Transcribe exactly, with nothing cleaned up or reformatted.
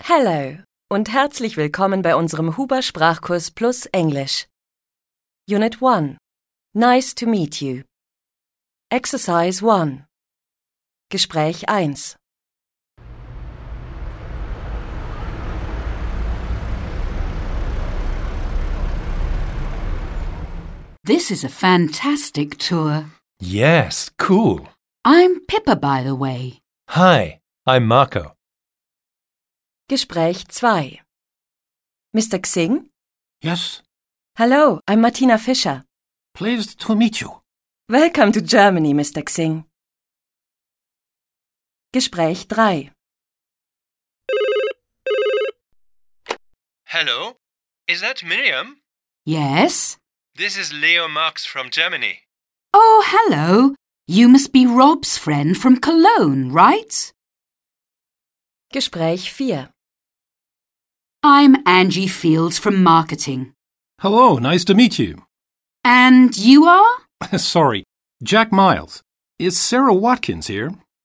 Hello und herzlich willkommen bei unserem Huber Sprachkurs Plus Englisch. Unit one. Nice to meet you. Exercise one. Gespräch eins. This is a fantastic tour. Yes, cool. I'm Pippa, by the way. Hi, I'm Marco. Gespräch zwei. Mister Xing? Yes, Hello, I'm Martina Fischer. pleased to meet you. Welcome to Germany, Mister Xing. Gespräch drei. Hello, is that Miriam? Yes? This is Leo Marx from Germany. Oh, hello. You must be Rob's friend from Cologne, right? Gespräch vier. I'm Angie Fields from marketing. Hello, nice to meet you. And you are? Sorry, Jack Miles. Is Sarah Watkins here?